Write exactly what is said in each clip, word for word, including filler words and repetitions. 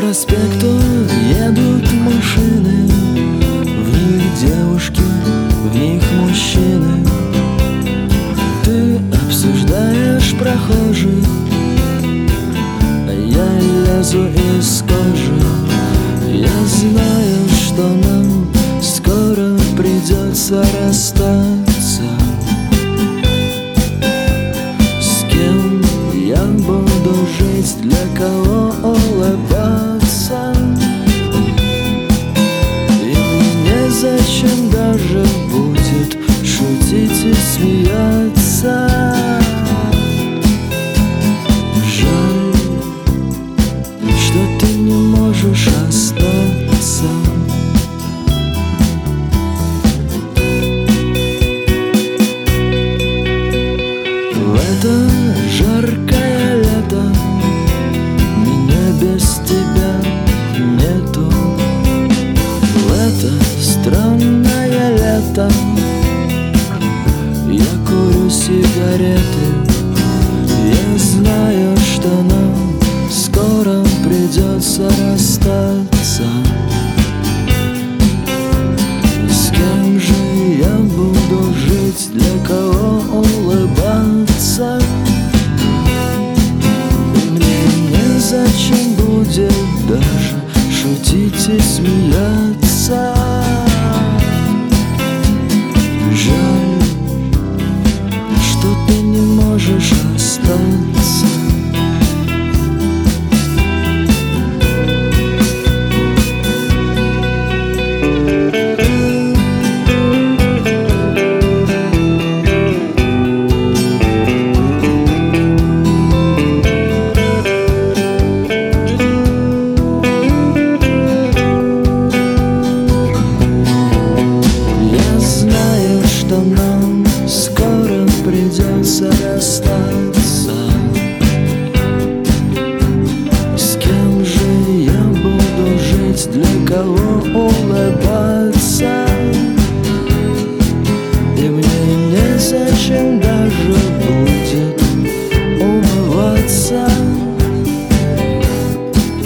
проспекту едут машины, в них девушки, в них мужчины. Ты обсуждаешь прохожих, а я лезу из кожи. Я знаю, что нам скоро придется расстаться. С кем я буду жить, для кого улыбаться? И мне зачем даже будет шутить и смеяться? Жаль, что ты не можешь остаться. В это жаркое лето меня без тебя нету. В это странное лето я курю сигареты. Я знаю, что нам скоро придется расстаться. С кем же я буду жить, для кого улыбаться? И мне незачем будет даже шутить и смеяться. Жаль, что ты не можешь остаться. Что нам скоро придется расстаться. С кем же я буду жить, для кого улыбаться? И мне незачем даже будет умываться.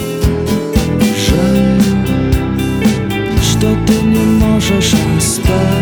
Жаль, что ты не можешь остаться.